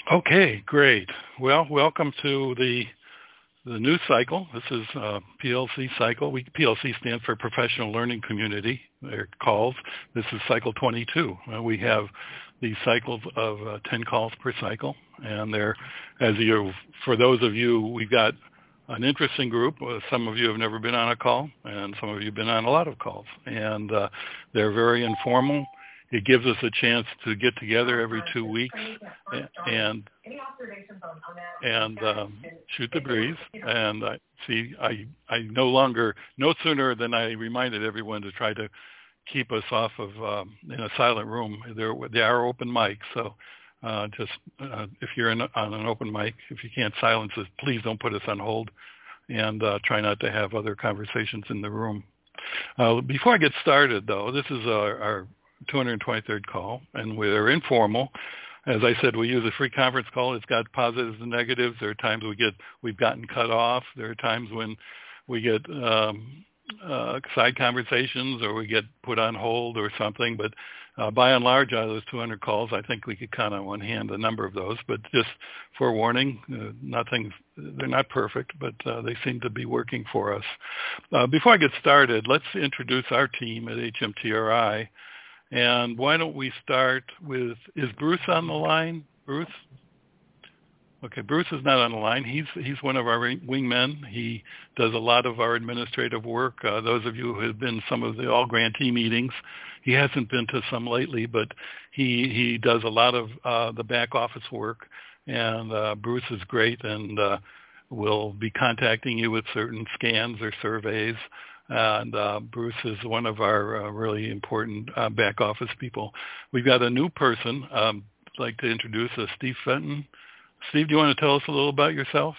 Okay, great. Well, welcome to the new cycle. This is PLC cycle. PLC stands for Professional Learning Community. They're calls. This is cycle 22. We have these cycles of 10 calls per cycle, and for those of you, we've got an interesting group. Some of you have never been on a call, and some of you have been on a lot of calls, and they're very informal. It gives us a chance to get together every 2 weeks and shoot the breeze. And I no sooner than I reminded everyone to try to keep us off of in a silent room. They are open mics, so if you're on an open mic, if you can't silence us, please don't put us on hold, and try not to have other conversations in the room. Before I get started, though, this is our 223rd call, and we're informal. As I said, we use a free conference call. It's got positives and negatives. There are times we've gotten cut off. There are times when we get side conversations or we get put on hold or something. But by and large, out of those 200 calls, I think we could count on one hand a number of those. But just forewarning, they're not perfect, but they seem to be working for us. Before I get started, let's introduce our team at HMTRI. And why don't we start with, is Bruce on the line? Bruce? Okay, Bruce is not on the line. He's one of our wingmen. He does a lot of our administrative work. Those of you who have been some of the all-grantee meetings, he hasn't been to some lately, but he does a lot of the back office work. And Bruce is great and will be contacting you with certain scans or surveys. And Bruce is one of our really important back office people. We've got a new person I'd like to introduce, Steve Fenton. Steve, do you want to tell us a little about yourself?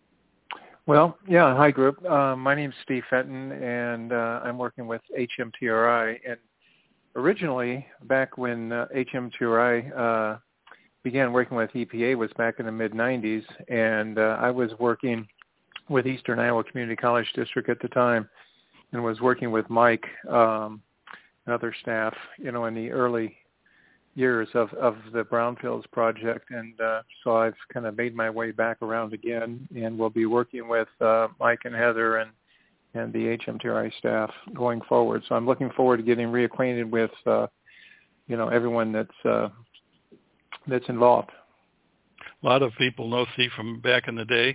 Well, yeah. Hi, group. My name's Steve Fenton, and I'm working with HMTRI. And originally, back when HMTRI began working with EPA was back in the mid-'90s, and I was working with Eastern Iowa Community College District at the time, and was working with Mike and other staff, in the early years of the Brownfields project. And so I've kind of made my way back around again, and we'll be working with Mike and Heather and the HMTRI staff going forward. So I'm looking forward to getting reacquainted with, everyone that's involved. A lot of people know Steve from back in the day,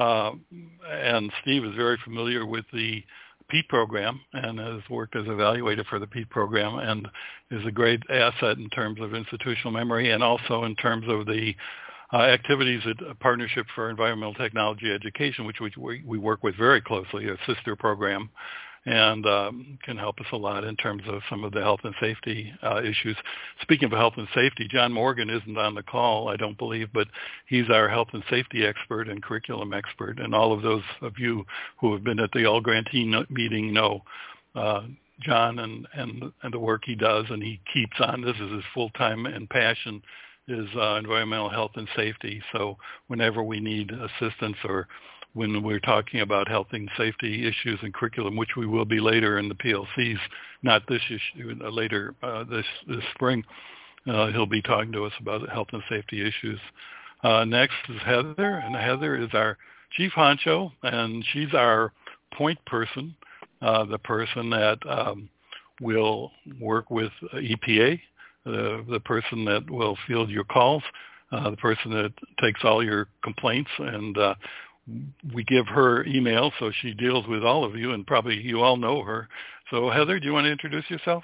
and Steve is very familiar with the PEAT program and has worked as evaluator for the PEAT program and is a great asset in terms of institutional memory and also in terms of the activities at Partnership for Environmental Technology Education, which we work with very closely, a sister program, and can help us a lot in terms of some of the health and safety issues. Speaking of health and safety, John Morgan isn't on the call, I don't believe, but he's our health and safety expert and curriculum expert, and all of those of you who have been at the all-grantee meeting know John and the work he does, and he keeps on. This is his full-time and passion is environmental health and safety. So whenever we need assistance or when we're talking about health and safety issues and curriculum, which we will be later in the PLCs, not this issue, later this spring, he'll be talking to us about health and safety issues. Next is Heather, and Heather is our chief honcho, and she's our point person, the person that will work with EPA, the person that will field your calls, the person that takes all your complaints, and we give her email, so she deals with all of you, and probably you all know her. So Heather, do you want to introduce yourself?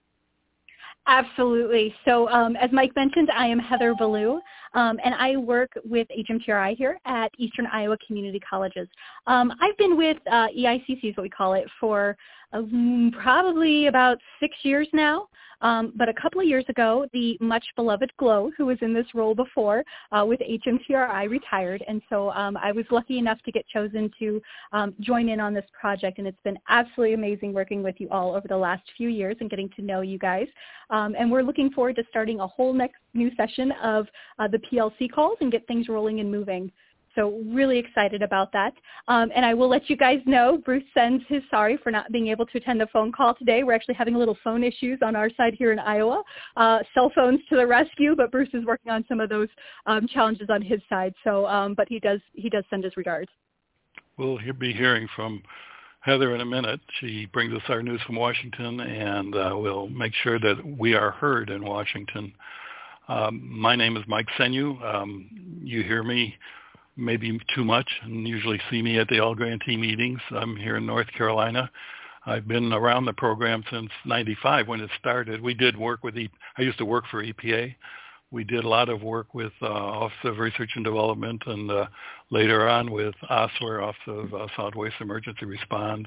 Absolutely. So as Mike mentioned, I am Heather Ballou, and I work with HMTRI here at Eastern Iowa Community Colleges. I've been with EICC, is what we call it, for probably about 6 years now. But a couple of years ago, the much beloved Glow, who was in this role before with HMTRI, retired. And so I was lucky enough to get chosen to join in on this project. And it's been absolutely amazing working with you all over the last few years and getting to know you guys. And we're looking forward to starting a whole new session of the PLC calls and get things rolling and moving. So really excited about that. And I will let you guys know, Bruce sends his sorry for not being able to attend the phone call today. We're actually having a little phone issues on our side here in Iowa. Cell phones to the rescue, but Bruce is working on some of those challenges on his side. So, but he does send his regards. We'll be hearing from Heather in a minute. She brings us our news from Washington, and we'll make sure that we are heard in Washington. My name is Mike Senyu. You hear me maybe too much and usually see me at the All Grantee meetings. I'm here in North Carolina. I've been around the program since 95 when it started. We did work with I used to work for EPA. We did a lot of work with Office of Research and Development, and later on with OSWR, Office of Solid Waste Emergency Response.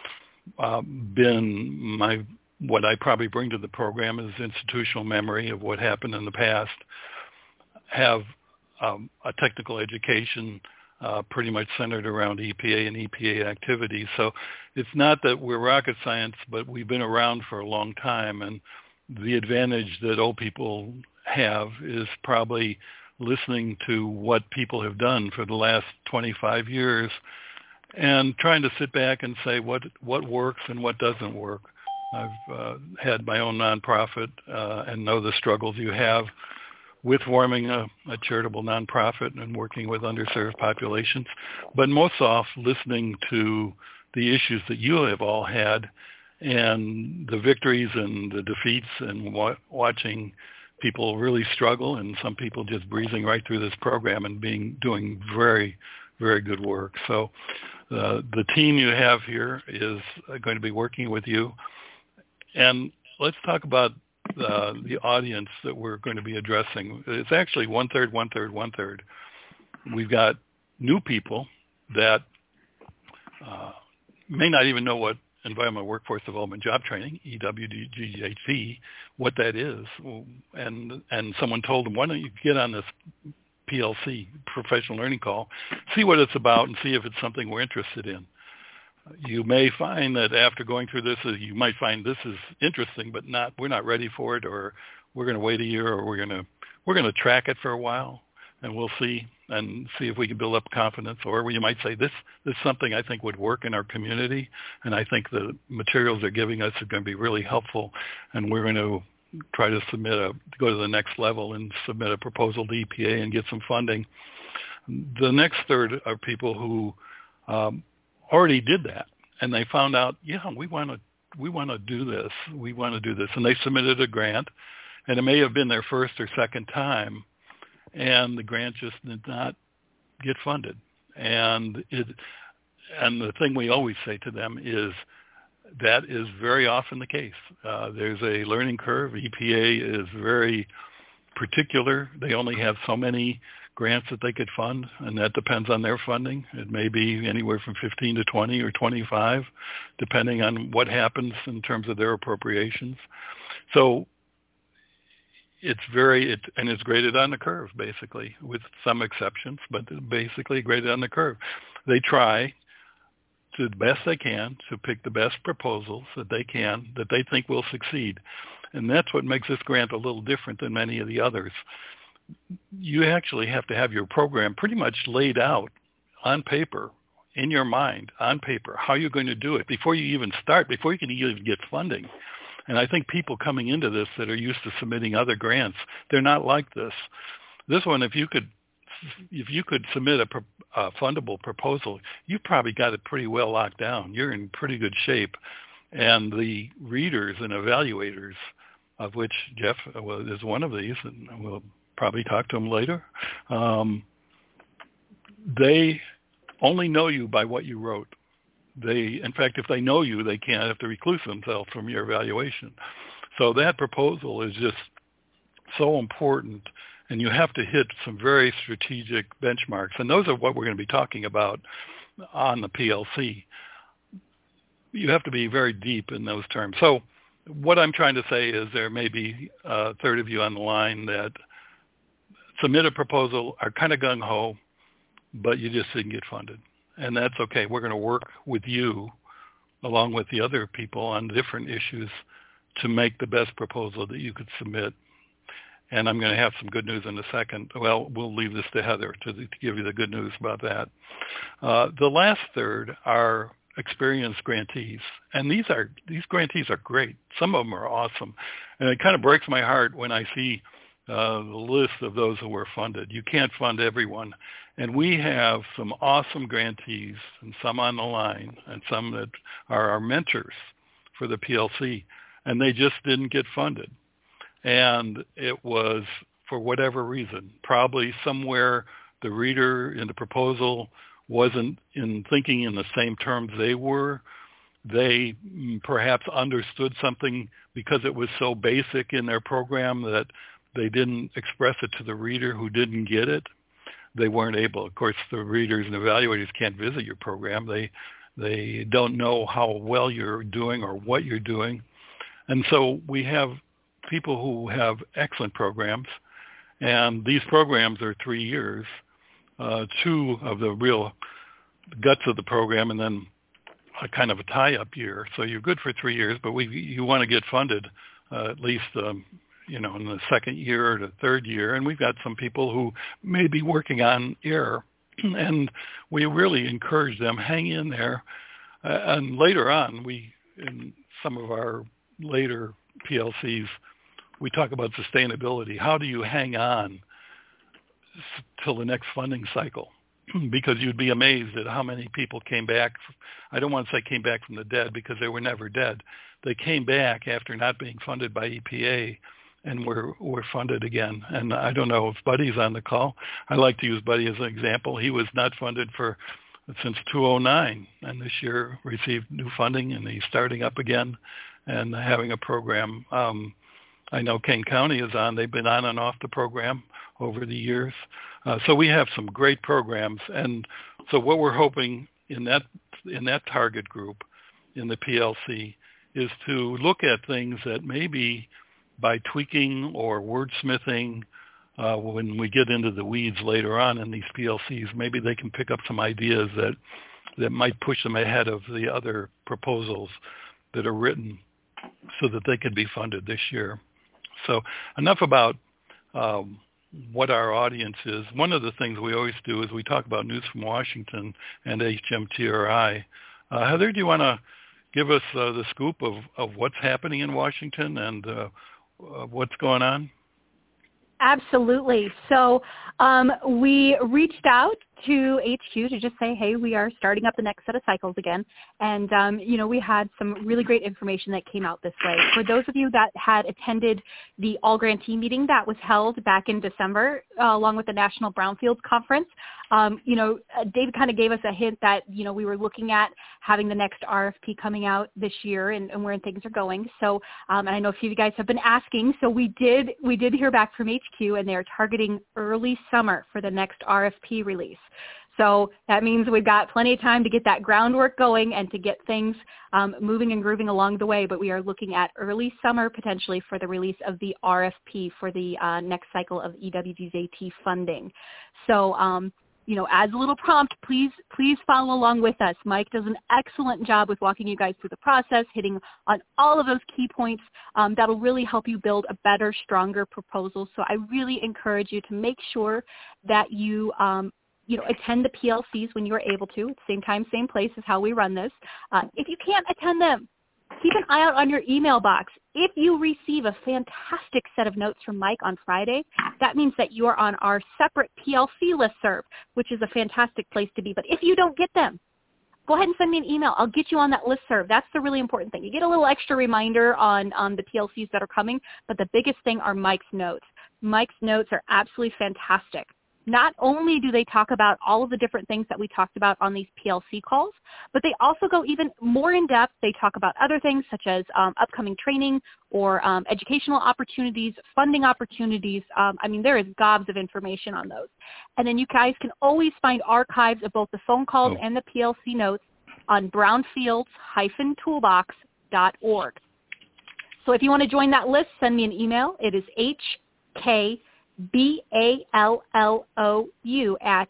What I probably bring to the program is institutional memory of what happened in the past. Have a technical education pretty much centered around EPA and EPA activities. So it's not that we're rocket science, but we've been around for a long time, and the advantage that old people have is probably listening to what people have done for the last 25 years and trying to sit back and say what works and what doesn't work. I've had my own nonprofit and know the struggles you have with forming a charitable nonprofit and working with underserved populations, but most often listening to the issues that you have all had and the victories and the defeats, and watching people really struggle, and some people just breezing right through this program and doing very, very good work. So the team you have here is going to be working with you. And let's talk about the audience that we're going to be addressing. It's actually one-third, one-third, one-third. We've got new people that may not even know what Environmental Workforce Development Job Training, EWDGJT, what that is. And someone told them, why don't you get on this PLC, Professional Learning Call, see what it's about and see if it's something we're interested in. You may find that after going through this, you might find this is interesting, but we're not ready for it, or we're going to wait a year, or we're going to track it for a while, and we'll see if we can build up confidence. Or you might say, this is something I think would work in our community, and I think the materials they're giving us are going to be really helpful, and we're going to try to go to the next level and submit a proposal to EPA and get some funding. The next third are people who already did that, and they found out, we want to do this. We want to do this, and they submitted a grant, and it may have been their first or second time, and the grant just did not get funded. And the thing we always say to them is that is very often the case. There's a learning curve. EPA is very particular. They only have so many grants that they could fund, and that depends on their funding. It may be anywhere from 15 to 20 or 25, depending on what happens in terms of their appropriations. So it's graded on the curve, basically, with some exceptions, but basically graded on the curve. They try to the best they can to pick the best proposals that they think will succeed. And that's what makes this grant a little different than many of the others. You actually have to have your program pretty much laid out on paper, in your mind, on paper, how you're going to do it before you even start, before you can even get funding. And I think people coming into this that are used to submitting other grants, they're not like this. This one, if you could submit a fundable proposal, you've probably got it pretty well locked down. You're in pretty good shape. And the readers and evaluators, of which Jeff is one of these, and we'll probably talk to him later, they only know you by what you wrote. In fact, if they know you, they can't have to recluse themselves from your evaluation. So that proposal is just so important, and you have to hit some very strategic benchmarks. And those are what we're going to be talking about on the PLC. You have to be very deep in those terms. So what I'm trying to say is there may be a third of you on the line that submit a proposal, are kind of gung-ho, but you just didn't get funded. And that's okay. We're going to work with you along with the other people on different issues to make the best proposal that you could submit. and I'm going to have some good news in a second. Well, we'll leave this to Heather to give you the good news about that. The last third are experienced grantees, and these grantees are great. Some of them are awesome, and it kind of breaks my heart when I see the list of those who were funded. You can't fund everyone, and we have some awesome grantees, and some on the line, and some that are our mentors for the PLC, and they just didn't get funded. And it was for whatever reason. Probably somewhere the reader in the proposal wasn't thinking in the same terms they were. They perhaps understood something because it was so basic in their program that they didn't express it to the reader who didn't get it. They weren't able. Of course, the readers and evaluators can't visit your program. They don't know how well you're doing or what you're doing. And so we have people who have excellent programs, and these programs are 3 years, 2 of the real guts of the program, and then a kind of a tie-up year. So you're good for 3 years, but you want to get funded at least, in the second year or the third year. And we've got some people who may be working on air, and we really encourage them, hang in there. And later on, in some of our later PLCs, we talk about sustainability. How do you hang on till the next funding cycle? Because you'd be amazed at how many people came back. I don't want to say came back from the dead because they were never dead. They came back after not being funded by EPA and were funded again. And I don't know if Buddy's on the call. I like to use Buddy as an example. He was not funded since 2009, and this year received new funding, and he's starting up again and having a program. I know Kane County is on. They've been on and off the program over the years. So we have some great programs. And so what we're hoping in that target group in the PLC is to look at things that maybe by tweaking or wordsmithing, when we get into the weeds later on in these PLCs, maybe they can pick up some ideas that might push them ahead of the other proposals that are written so that they could be funded this year. So enough about what our audience is. One of the things we always do is we talk about News from Washington and HMTRI. Heather, do you want to give us the scoop of what's happening in Washington and what's going on? Absolutely. So we reached out to HQ to just say, hey, we are starting up the next set of cycles again. And, we had some really great information that came out this way. For those of you that had attended the All Grantee meeting that was held back in December, along with the National Brownfields Conference, David kind of gave us a hint that, we were looking at having the next RFP coming out this year and where things are going. So, and I know a few of you guys have been asking, so we did hear back from HQ, and they're targeting early summer for the next RFP release. So that means we've got plenty of time to get that groundwork going and to get things moving and grooving along the way. But we are looking at early summer potentially for the release of the RFP for the next cycle of EWG's funding. So, as a little prompt, please follow along with us. Mike does an excellent job with walking you guys through the process, hitting on all of those key points that'll really help you build a better, stronger proposal. So I really encourage you to make sure that you attend the PLCs when you are able to. At the same time, same place is how we run this. If you can't attend them, keep an eye out on your email box. If you receive a fantastic set of notes from Mike on Friday, that means that you are on our separate PLC listserv, which is a fantastic place to be. But if you don't get them, go ahead and send me an email. I'll get you on that listserv. That's the really important thing. You get a little extra reminder on the PLCs that are coming, but the biggest thing are Mike's notes. Mike's notes are absolutely fantastic. Not only do they talk about all of the different things that we talked about on these PLC calls, but they also go even more in depth. They talk about other things such as upcoming training or educational opportunities, funding opportunities. There is gobs of information on those. And then you guys can always find archives of both the phone calls and the PLC notes on brownfields-toolbox.org. So if you want to join that list, send me an email. It is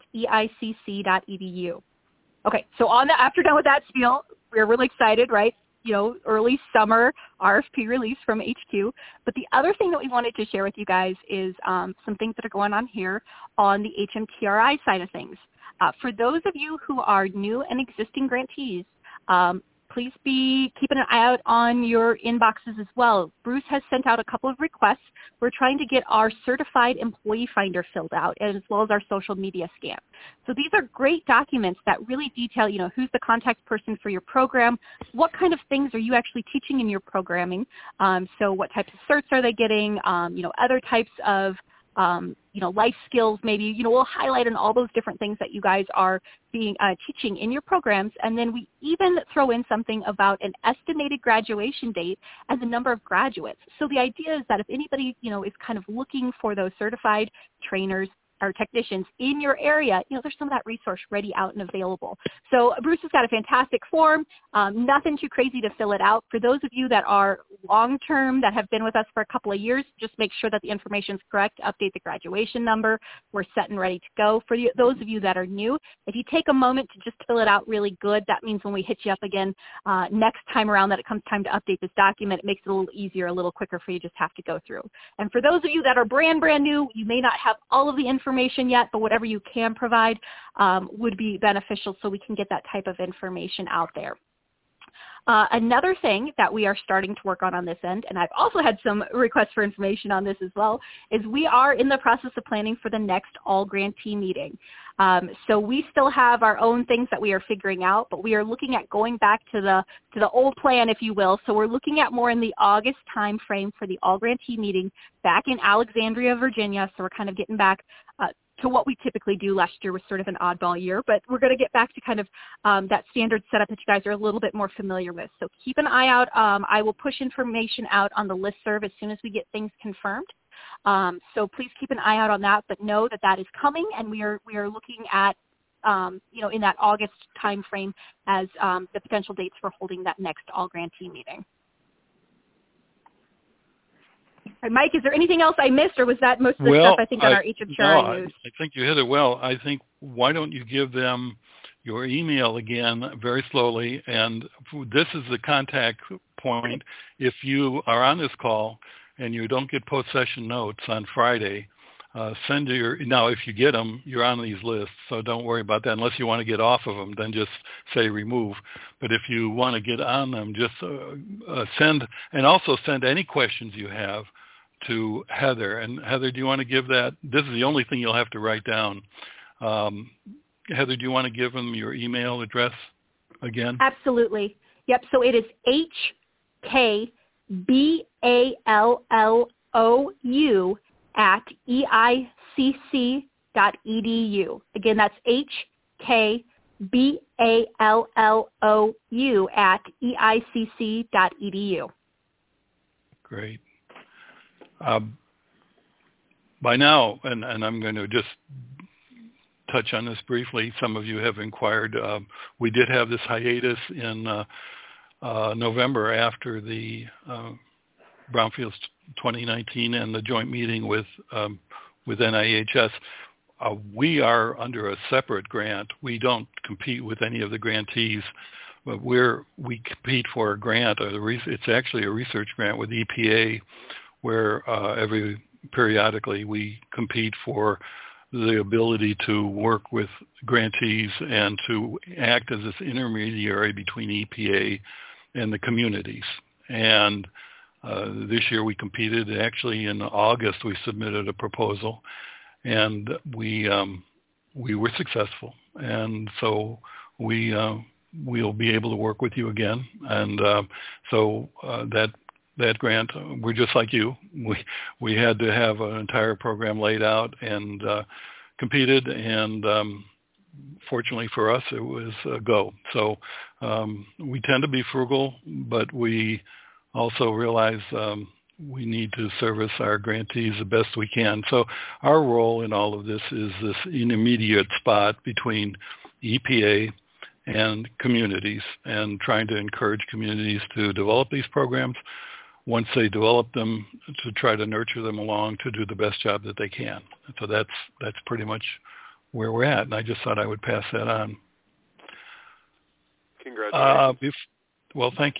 HKBALLOU@eicc.edu. Okay, so after done with that spiel, we're really excited, right? early summer RFP release from HQ. But the other thing that we wanted to share with you guys is some things that are going on here on the HMTRI side of things. For those of you who are new and existing grantees, please be keeping an eye out on your inboxes as well. Bruce has sent out a couple of requests. We're trying to get our certified employee finder filled out, as well as our social media scan. So these are great documents that really detail, who's the contact person for your program, what kind of things are you actually teaching in your programming, so what types of certs are they getting, other types of life skills maybe, we'll highlight on all those different things that you guys are being teaching in your programs. And then we even throw in something about an estimated graduation date and the number of graduates. So the idea is that if anybody, is kind of looking for those certified trainers or technicians in your area, there's some of that resource ready out and available. So Bruce has got a fantastic form, nothing too crazy to fill it out. For those of you that are long-term, that have been with us for a couple of years, just make sure that the information is correct, update the graduation number. We're set and ready to go. For those of you that are new, if you take a moment to just fill it out really good, that means when we hit you up again next time around that it comes time to update this document, it makes it a little easier, a little quicker for you just have to go through. And for those of you that are brand new, you may not have all of the information yet, but whatever you can provide would be beneficial so we can get that type of information out there. Another thing that we are starting to work on this end, and I've also had some requests for information on this as well, is we are in the process of planning for the next all grantee meeting. So we still have our own things that we are figuring out, but we are looking at going back to the old plan, if you will. So we're looking at more in the August time frame for the all grantee meeting back in Alexandria, Virginia. So we're kind of getting back to what we typically do. Last year was sort of an oddball year, but we're going to get back to kind of that standard setup that you guys are a little bit more familiar with. So keep an eye out. I will push information out on the listserv as soon as we get things confirmed. So please keep an eye out on that, but know that is coming, and we are looking at in that August time frame as the potential dates for holding that next all grantee meeting. All right, Mike, is there anything else I missed, or was that most of the stuff I think on our HMTRI news? I think you hit it well. I think, why don't you give them your email again very slowly, and this is the contact point. If you are on this call and you don't get post-session notes on Friday, now if you get them, you're on these lists, so don't worry about that. Unless you want to get off of them, then just say remove. But if you want to get on them, just send any questions you have to Heather. And Heather, do you want to give that? This is the only thing you'll have to write down. Heather, do you want to give them your email address again? Absolutely. Yep. So it is hkballou@eicc.edu. Again, that's hkballou@eicc.edu. Great. By now, and I'm going to just touch on this briefly, some of you have inquired. We did have this hiatus in November after the Brownfields 2019 and the joint meeting with NIHS. We are under a separate grant. We don't compete with any of the grantees, but we compete for a grant. It's actually a research grant with EPA, where periodically we compete for the ability to work with grantees and to act as this intermediary between EPA and the communities. And this year we competed. Actually, in August we submitted a proposal, and we were successful. And so we'll be able to work with you again. And that grant, we're just like you. We had to have an entire program laid out and competed, and fortunately for us, it was a go. So we tend to be frugal, but we also realize we need to service our grantees the best we can. So our role in all of this is this intermediate spot between EPA and communities, and trying to encourage communities to develop these programs. Once they develop them, to try to nurture them along to do the best job that they can. So that's pretty much where we're at, and I just thought I would pass that on. Congratulations. Well, thank you.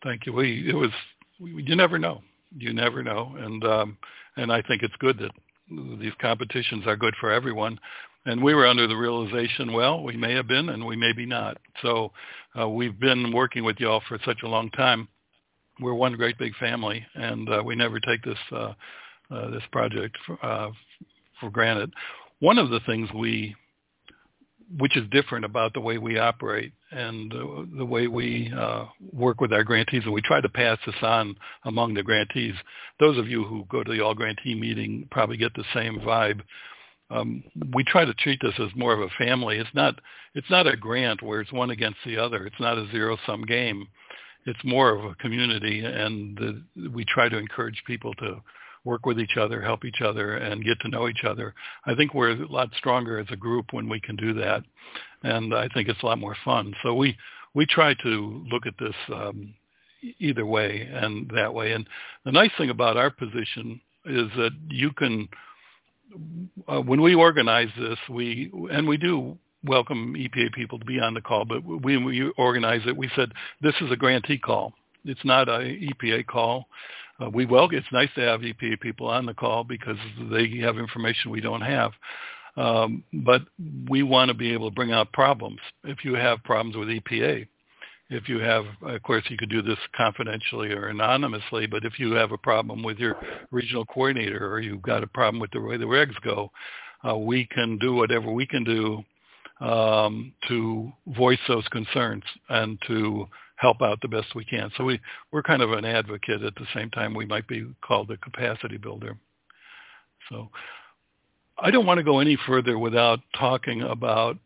Thank you. You never know. You never know, and I think it's good that these competitions are good for everyone. And we were under the realization, well, we may have been and we may be not. So we've been working with y'all for such a long time. We're one great big family, and we never take this this project for granted. One of the things which is different about the way we operate and the way we work with our grantees, and we try to pass this on among the grantees. Those of you who go to the all grantee meeting probably get the same vibe. We try to treat this as more of a family. It's not a grant where it's one against the other. It's not a zero-sum game. It's more of a community, and we try to encourage people to work with each other, help each other, and get to know each other. I think we're a lot stronger as a group when we can do that, and I think it's a lot more fun. So we try to look at this either way and that way. And the nice thing about our position is that you can, when we organize this, we do welcome EPA people to be on the call, but when we organize it, we said this is a grantee call. It's not an EPA call. It's nice to have EPA people on the call because they have information we don't have. But we want to be able to bring out problems. If you have problems with EPA, if you have, of course, you could do this confidentially or anonymously, but if you have a problem with your regional coordinator or you've got a problem with the way the regs go, we can do whatever we can do to voice those concerns and to help out the best we can. So we're kind of an advocate at the same time. We might be called a capacity builder. So I don't want to go any further without talking about,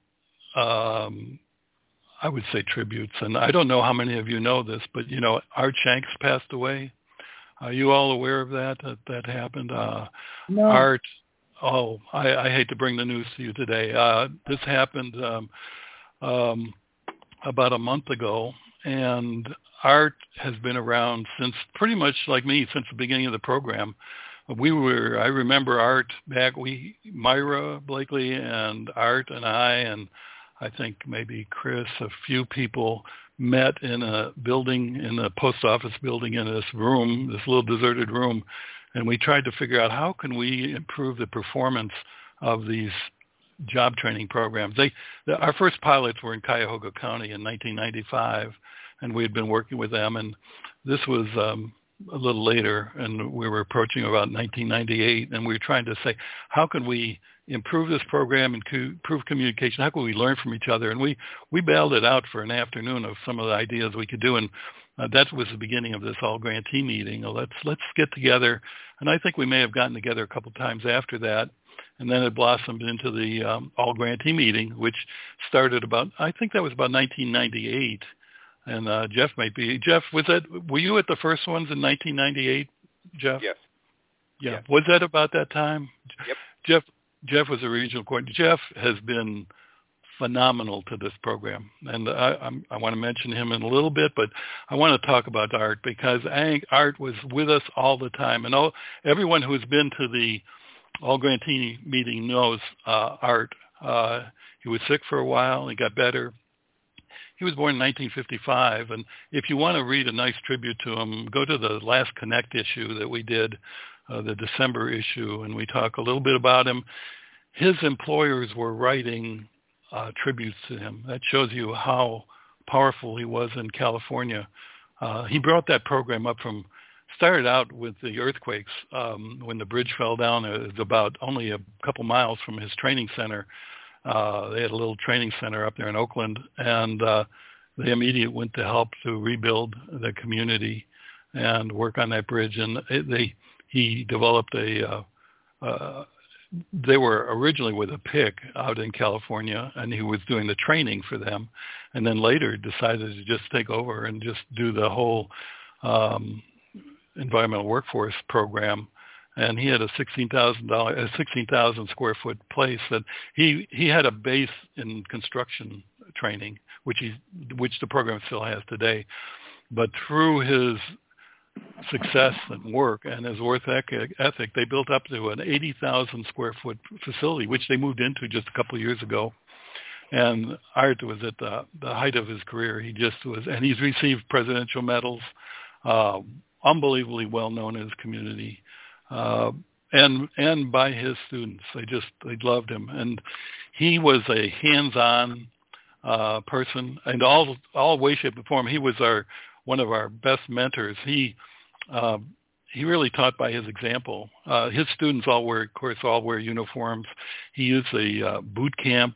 I would say, tributes. And I don't know how many of you know this, but, Art Shanks passed away. Are you all aware of that happened? No. Art, I hate to bring the news to you today. This happened about a month ago. And Art has been around since, pretty much like me, since the beginning of the program. I remember Art back, Myra Blakely and Art and I think maybe Chris, a few people met in a building, in the post office building, in this room, this little deserted room. And we tried to figure out how can we improve the performance of these job training programs. Our first pilots were in Cuyahoga County in 1995, and we had been working with them. And this was a little later, and we were approaching about 1998, and we were trying to say, how can we improve this program and improve communication? How can we learn from each other? And we bailed it out for an afternoon of some of the ideas we could do, and that was the beginning of this all grantee meeting. Let's get together, and I think we may have gotten together a couple times after that. And then it blossomed into the all grantee meeting, which started I think that was about 1998. And Jeff, were you at the first ones in 1998, Jeff? Yes. Yeah. Yes. Was that about that time? Yep. Jeff was a regional coordinator. Jeff has been phenomenal to this program. And I want to mention him in a little bit, but I want to talk about Art because I think Art was with us all the time. And everyone who's been to the all grantee meeting knows Art. He was sick for a while. He got better. He was born in 1955, and if you want to read a nice tribute to him, go to the last Connect issue that we did, the December issue, and we talk a little bit about him. His employers were writing tributes to him. That shows you how powerful he was in California. He brought that program up started out with the earthquakes when the bridge fell down. It was about only a couple miles from his training center. They had a little training center up there in Oakland, and they immediately went to help to rebuild the community and work on that bridge. And he developed they were originally with a PIC out in California, and he was doing the training for them, and then later decided to just take over and just do the whole environmental workforce program. And he had a 16,000 square foot place that he had a base in construction training, which the program still has today. But through his success and work and his work ethic, they built up to an 80,000 square foot facility, which they moved into just a couple of years ago. And Art was at the height of his career. He just was, and he's received presidential medals, unbelievably well known in his community, and by his students. They loved him, and he was a hands-on person, and all way, shape, and form. He was one of our best mentors. He really taught by his example. His students all wear uniforms. He used a boot camp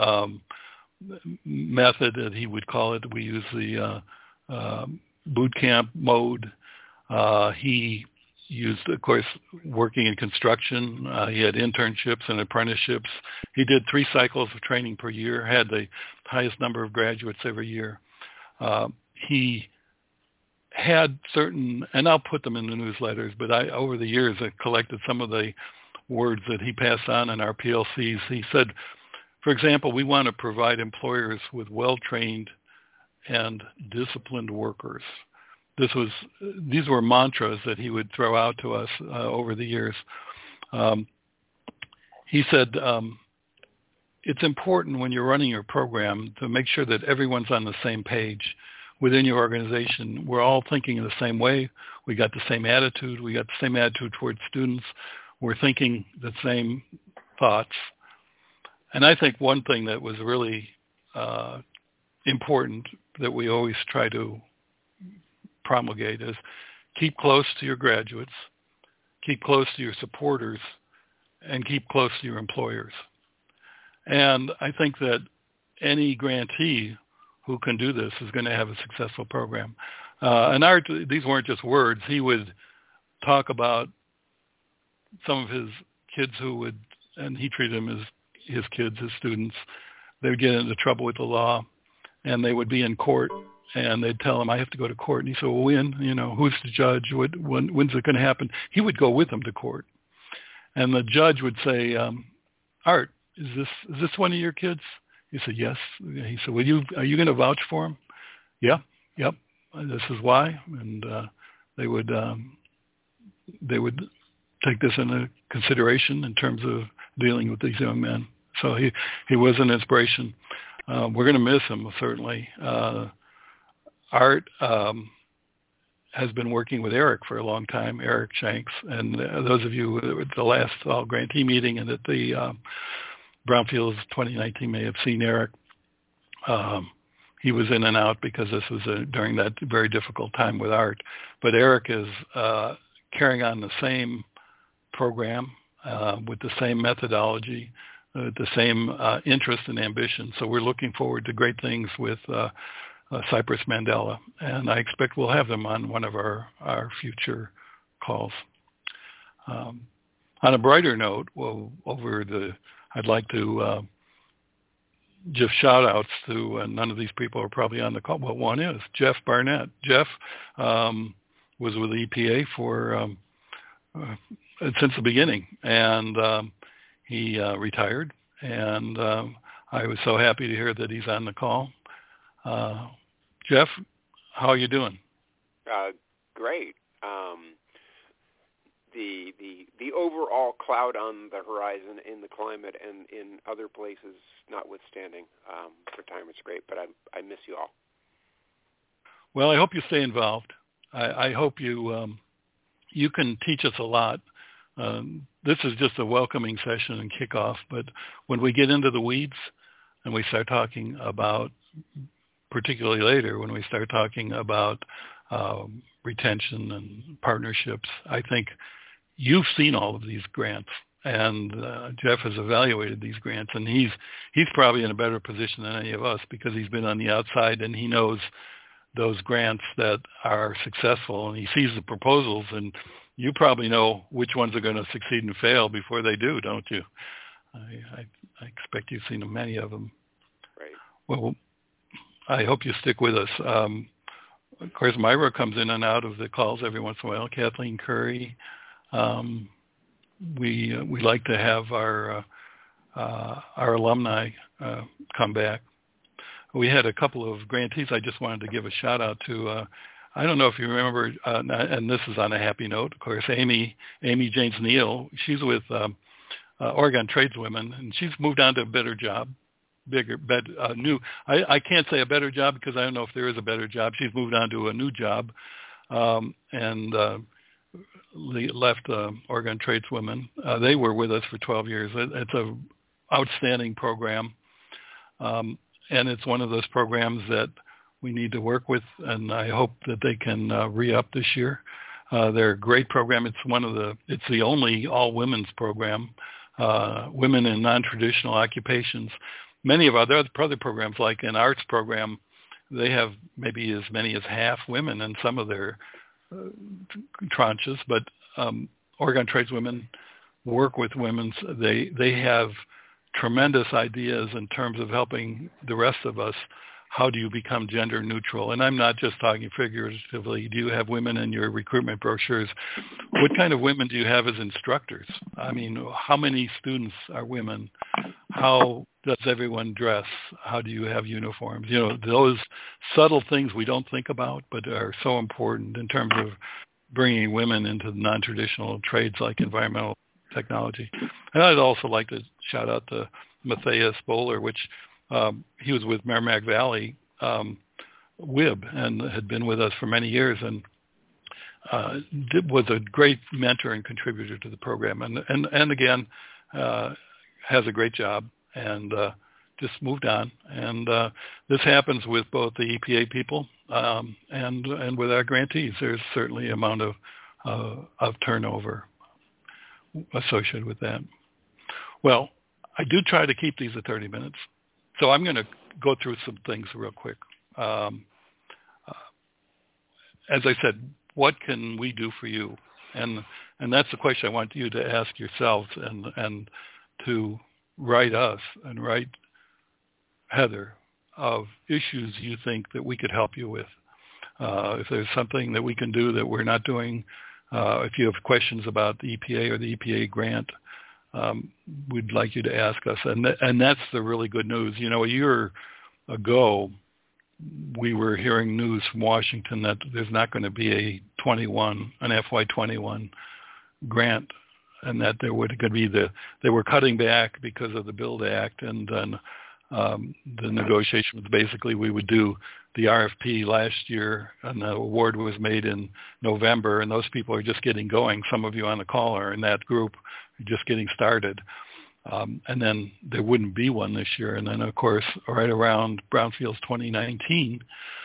method, that he would call it. We use the boot camp mode. He used, of course, working in construction. He had internships and apprenticeships. He did 3 cycles of training per year, had the highest number of graduates every year. He had certain, and I'll put them in the newsletters, but over the years I collected some of the words that he passed on in our PLCs. He said, for example, we want to provide employers with well-trained and disciplined workers. These were mantras that he would throw out to us over the years. He said, it's important when you're running your program to make sure that everyone's on the same page within your organization. We're all thinking in the same way. We got the same attitude. We got the same attitude towards students. We're thinking the same thoughts. And I think one thing that was really important that we always try to promulgate is keep close to your graduates, keep close to your supporters, and keep close to your employers. And I think that any grantee who can do this is going to have a successful program. And these weren't just words. He would talk about some of his kids and he treated them as his kids, his students. They would get into trouble with the law, and they would be in court, and they'd tell him, I have to go to court. And he said, well, when? Who's the judge? When's it going to happen? He would go with them to court. And the judge would say, Art, is this one of your kids? He said, yes. He said, are you going to vouch for him? Yeah, yep. This is why. And they would take this into consideration in terms of dealing with these young men. So he was an inspiration. We're going to miss him, certainly. Art has been working with Eric for a long time, Eric Shanks. And those of you at the last All Grantee meeting and at the Brownfields 2019 may have seen Eric. He was in and out because this was during that very difficult time with Art. But Eric is carrying on the same program with the same methodology, the same interest and ambition. So we're looking forward to great things with Cypress Mandela, and I expect we'll have them on one of our future calls. On a brighter note, I'd like to give shout-outs to, none of these people are probably on the call, but one is Jeff Barnett. Jeff was with EPA for since the beginning, and he retired, and I was so happy to hear that he's on the call. Jeff, how are you doing? Great. The overall cloud on the horizon in the climate and in other places notwithstanding, retirement's great, but I miss you all. Well, I hope you stay involved. I hope you can teach us a lot. This is just a welcoming session and kickoff, but when we get into the weeds and we start talking about, particularly later when we start talking about retention and partnerships, I think you've seen all of these grants, and Jeff has evaluated these grants, and he's probably in a better position than any of us because he's been on the outside and he knows those grants that are successful, and he sees the proposals, and you probably know which ones are going to succeed and fail before they do, don't you? I expect you've seen many of them. Right. Well, I hope you stick with us. Of course, Myra comes in and out of the calls every once in a while. Kathleen Curry. We like to have our alumni come back. We had a couple of grantees I just wanted to give a shout out to. I don't know if you remember, and this is on a happy note, of course, Amy James Neal. She's with Oregon Tradeswomen, and she's moved on to a better job. new. I can't say a better job because I don't know if there is a better job. She's moved on to a new job, and left Oregon Tradeswomen. They were with us for 12 years. It's a outstanding program, and it's one of those programs that we need to work with, and I hope that they can re-up this year. They're a great program. It's the only all-women's program, women in non-traditional occupations. Many of our other programs, like an arts program, they have maybe as many as half women in some of their tranches, but Oregon Tradeswomen work with women. They have tremendous ideas in terms of helping the rest of us. How do you become gender neutral? And I'm not just talking figuratively. Do you have women in your recruitment brochures? What kind of women do you have as instructors? I mean, how many students are women? How does everyone dress? How do you have uniforms? You know, those subtle things we don't think about, but are so important in terms of bringing women into the non-traditional trades like environmental technology. And I'd also like to shout out to Matthias Bowler, which he was with Merrimack Valley WIB and had been with us for many years, and was a great mentor and contributor to the program. And again, has a great job and just moved on. And this happens with both the EPA people and with our grantees. There's certainly an amount of turnover associated with that. Well, I do try to keep these at 30 minutes. So I'm going to go through some things real quick. As I said, what can we do for you? And that's the question I want you to ask yourselves and to write us and write Heather of issues you think that we could help you with. If there's something that we can do that we're not doing, if you have questions about the EPA or the EPA grant, we'd like you to ask us. And that's the really good news. You know, a year ago, we were hearing news from Washington that there's not going to be an FY21 grant, and that there would going to be they were cutting back because of the BUILD Act, and then the negotiation was basically we would do the RFP last year, and the award was made in November, and those people are just getting going. Some of you on the call are in that group, just getting started. And then there wouldn't be one this year. And then, of course, right around Brownfields 2019,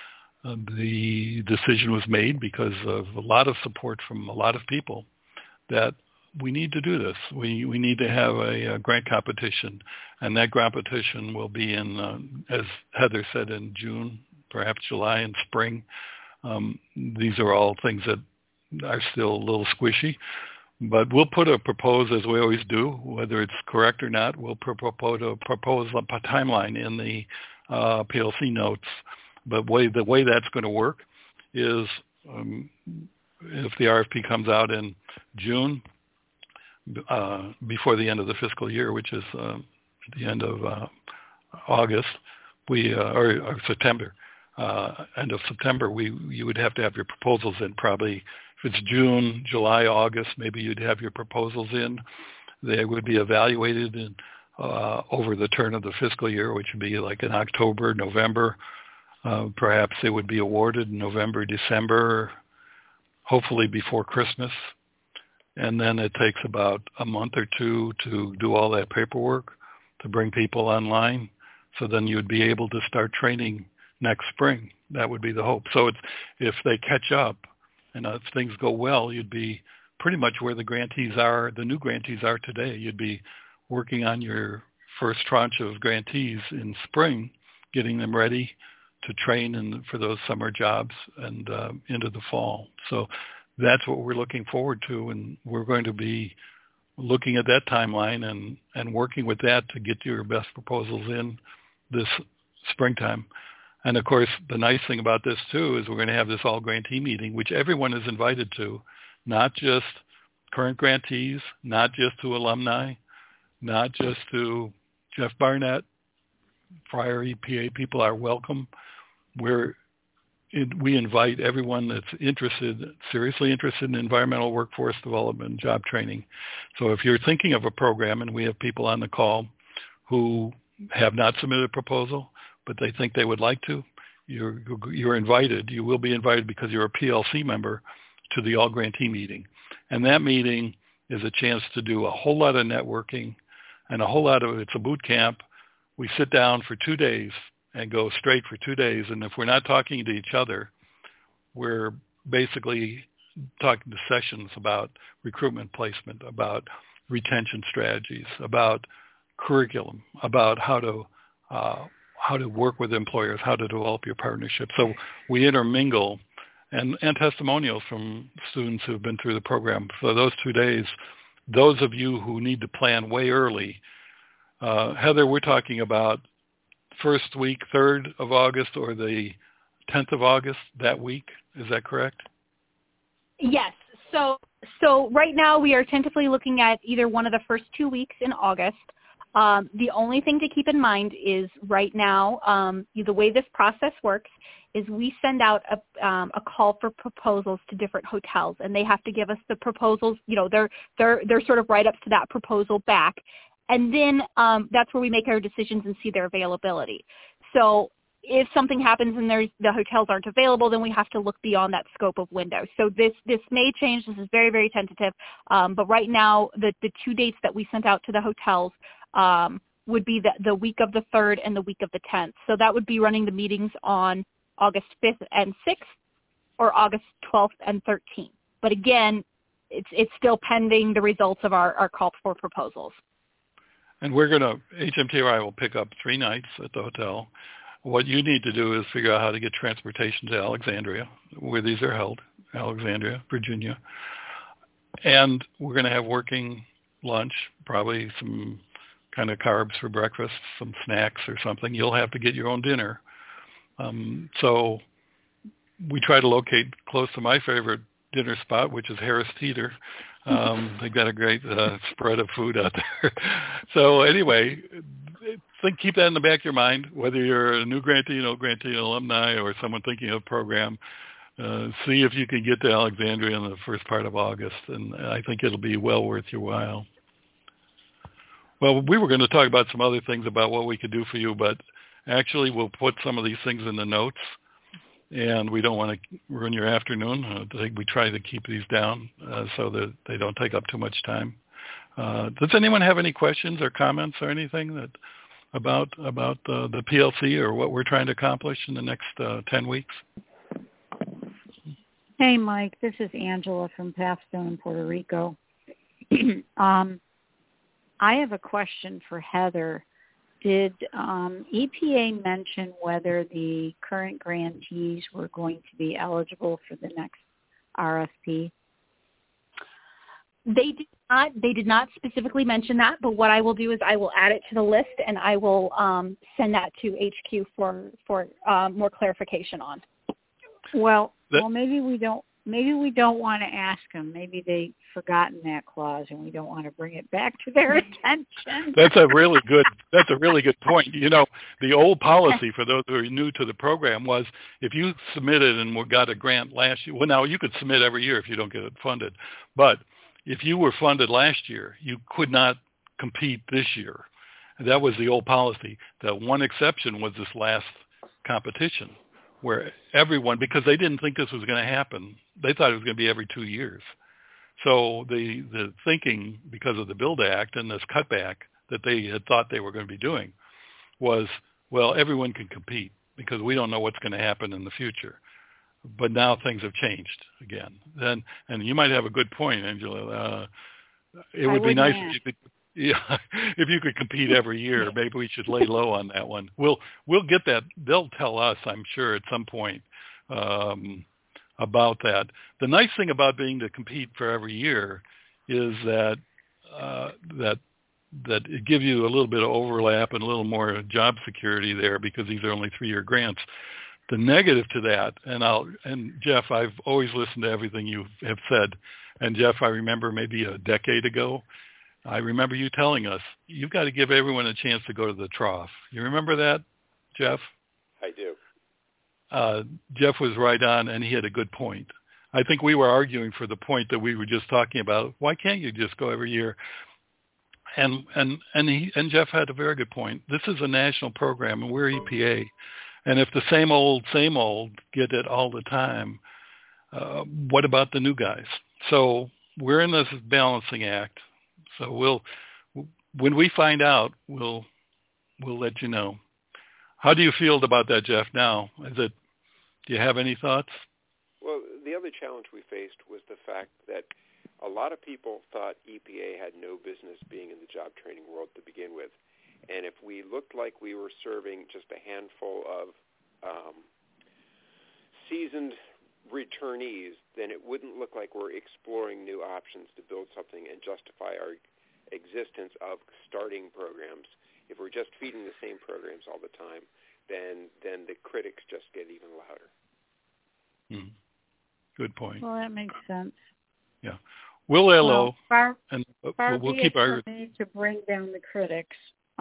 the decision was made because of a lot of support from a lot of people that we need to do this. We need to have a grant competition, and that competition will be in, as Heather said, in June, perhaps July and spring. These are all things that are still a little squishy, but we'll put a proposal, as we always do, whether it's correct or not. We'll propose a timeline in the PLC notes. But the way that's going to work is if the RFP comes out in June, before the end of the fiscal year, which is the end of August, or September, end of September, you would have to have your proposals in. Probably if it's June, July, August, maybe you'd have your proposals in. They would be evaluated over the turn of the fiscal year, which would be like in October, November. Perhaps they would be awarded in November, December, hopefully before Christmas. And then it takes about a month or two to do all that paperwork, to bring people online. So then you'd be able to start training next spring. That would be the hope. So if they catch up and if things go well, you'd be pretty much where the grantees are, the new grantees are today. You'd be working on your first tranche of grantees in spring, getting them ready to train for those summer jobs and into the fall. So that's what we're looking forward to, and we're going to be looking at that timeline and working with that to get your best proposals in this springtime. And of course, the nice thing about this too is we're going to have this all grantee meeting, which everyone is invited to, not just current grantees, not just to alumni, not just to Jeff Barnett. Prior EPA people are welcome. We invite everyone that's seriously interested in environmental workforce development and job training. So if you're thinking of a program, and we have people on the call who have not submitted a proposal, but they think they would like to, you're invited. You will be invited because you're a PLC member to the all grantee meeting. And that meeting is a chance to do a whole lot of networking and it's a boot camp. We sit down for 2 days and go straight for 2 days. And if we're not talking to each other, we're basically talking to sessions about recruitment placement, about retention strategies, about curriculum, about how to work with employers, how to develop your partnership. So we intermingle and testimonials from students who have been through the program. For those 2 days, those of you who need to plan way early, Heather, we're talking about first week, 3rd of August or the 10th of August that week. Is that correct? Yes. So right now we are tentatively looking at either one of the first 2 weeks in August. The only thing to keep in mind is right now, the way this process works is we send out a call for proposals to different hotels, and they have to give us the proposals. They're sort of write-ups to that proposal back, and then that's where we make our decisions and see their availability. So if something happens and the hotels aren't available, then we have to look beyond that scope of window. So this may change. This is very, very tentative. But right now, the 2 dates that we sent out to the hotels would be the week of the 3rd and the week of the 10th. So that would be running the meetings on August 5th and 6th or August 12th and 13th. But again, it's still pending the results of our call for proposals. And HMTRI will pick up 3 nights at the hotel. What you need to do is figure out how to get transportation to Alexandria, where these are held, Alexandria, Virginia. And we're going to have working lunch, probably some kind of carbs for breakfast, some snacks or something. You'll have to get your own dinner. So we try to locate close to my favorite dinner spot, which is Harris Teeter. They've got a great spread of food out there. So anyway, keep that in the back of your mind, whether you're a new grantee, an old grantee, an alumni, or someone thinking of a program. See if you can get to Alexandria in the first part of August, and I think it'll be well worth your while. Well, we were going to talk about some other things about what we could do for you, but actually we'll put some of these things in the notes, and we don't want to ruin your afternoon. We try to keep these down so that they don't take up too much time. Does anyone have any questions or comments or anything about the PLC or what we're trying to accomplish in the next 10 weeks? Hey, Mike, this is Angela from Pathstone in Puerto Rico. I have a question for Heather. Did EPA mention whether the current grantees were going to be eligible for the next RFP? They did not specifically mention that, but what I will do is I will add it to the list and I will send that to HQ for more clarification on. Well, maybe we don't want to ask them. Maybe they've forgotten that clause, and we don't want to bring it back to their attention. That's a really good point. You know, the old policy for those who are new to the program was if you submitted and got a grant last year. Well, now you could submit every year if you don't get it funded, but if you were funded last year, you could not compete this year. And that was the old policy. The one exception was this last competition, where everyone, because they didn't think this was going to happen, they thought it was going to be every 2 years. So the thinking, because of the BUILD Act and this cutback that they had thought they were going to be doing, was, well, everyone can compete because we don't know what's going to happen in the future. But now things have changed again. And you might have a good point, Angela. It would be nice if you could. Yeah, if you could compete every year, maybe we should lay low on that one. We'll get that. They'll tell us, I'm sure, at some point about that. The nice thing about being to compete for every year is that it gives you a little bit of overlap and a little more job security there because these are only 3-year grants. The negative to that, and Jeff, I've always listened to everything you have said, and Jeff, I remember maybe a decade ago, I remember you telling us, you've got to give everyone a chance to go to the trough. You remember that, Jeff? I do. Jeff was right on, and he had a good point. I think we were arguing for the point that we were just talking about. Why can't you just go every year? And Jeff had a very good point. This is a national program, and we're EPA. And if the same old get it all the time, what about the new guys? So we're in this balancing act. So when we find out, we'll let you know. How do you feel about that, Jeff? Now, do you have any thoughts? Well, the other challenge we faced was the fact that a lot of people thought EPA had no business being in the job training world to begin with. And if we looked like we were serving just a handful of seasoned returnees, then it wouldn't look like we're exploring new options to build something and justify our existence of starting programs. If we're just feeding the same programs all the time, then the critics just get even louder. Good point. Well, that makes sense. Yeah. We'll lay low, far and we'll keep our... for me to bring down the critics.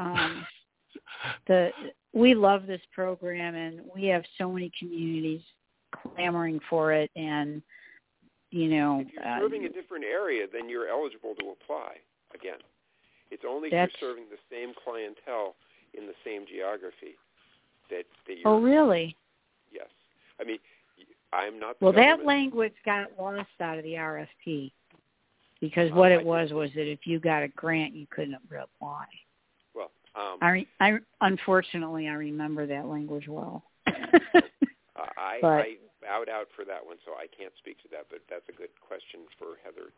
We love this program, and we have so many communities clamoring for it. And if you're serving a different area, then you're eligible to apply again. It's only if you're serving the same clientele in the same geography that you're... Oh, really? Yes. I mean, I'm not... Well, that language got lost out of the RFP because what it was that if you got a grant, you couldn't apply. Well, I unfortunately, I remember that language well. I bowed out for that one, so I can't speak to that, but that's a good question for Heather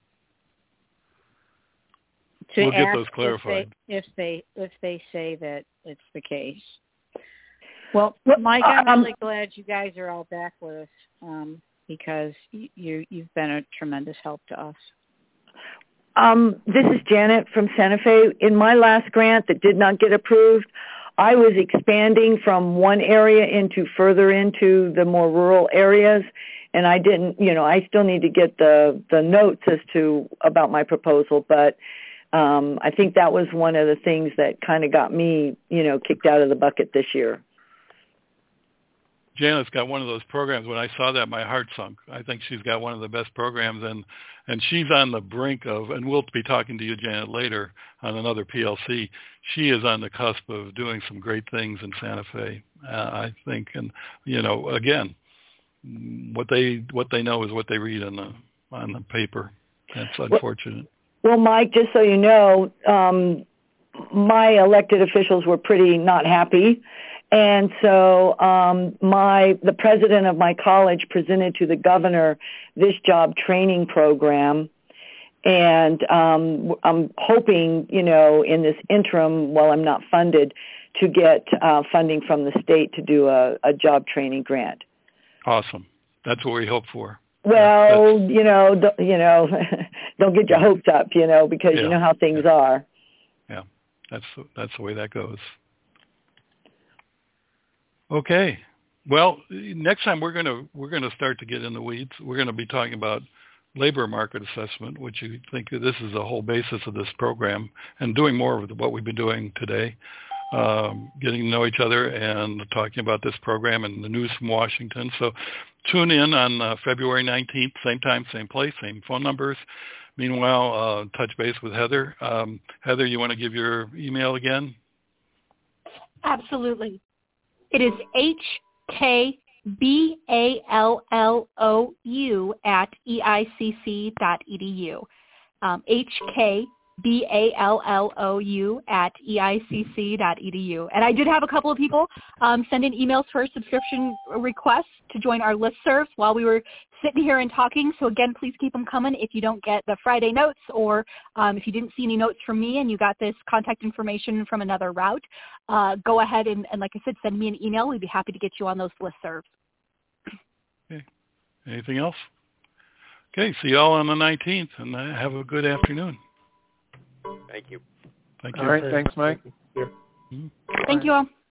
We'll get those clarified. If they say that it's the case. Well, Mike, I'm really glad you guys are all back with us because you've been a tremendous help to us. This is Janet from Santa Fe. In my last grant that did not get approved, I was expanding from one area further into the more rural areas, and I didn't, I still need to get the notes about my proposal, but I think that was one of the things that kind of got me, kicked out of the bucket this year. Janet's got one of those programs. When I saw that, my heart sunk. I think she's got one of the best programs, and she's on the brink of, and we'll be talking to you, Janet, later on another PLC. She is on the cusp of doing some great things in Santa Fe, I think. And, again, what they know is what they read on the paper. That's unfortunate. Well, Mike, just so you know, my elected officials were pretty not happy. And so the president of my college presented to the governor this job training program. And I'm hoping, in this interim, while I'm not funded, to get funding from the state to do a job training grant. Awesome. That's what we hope for. Well, don't get your hopes up, because you know how things are. Yeah, that's the way that goes. Okay. Well, next time we're gonna start to get in the weeds. We're gonna be talking about labor market assessment, which you think this is the whole basis of this program, and doing more of what we've been doing today, getting to know each other and talking about this program and the news from Washington. So tune in on February 19th, same time, same place, same phone numbers. Meanwhile, touch base with Heather. Heather, you want to give your email again? Absolutely. It is hkballou@eicc.edu. hkballou@eicc.edu. And I did have a couple of people send in emails for subscription requests to join our listservs while we were sitting here and talking. So again, please keep them coming. If you don't get the Friday notes, or if you didn't see any notes from me and you got this contact information from another route, go ahead and like I said, send me an email. We'd be happy to get you on those listservs. Okay. Anything else? Okay. See you all on the 19th, and have a good afternoon. Thank you. Thank you. All right. Thanks, Mike. Mm-hmm. Thank you all.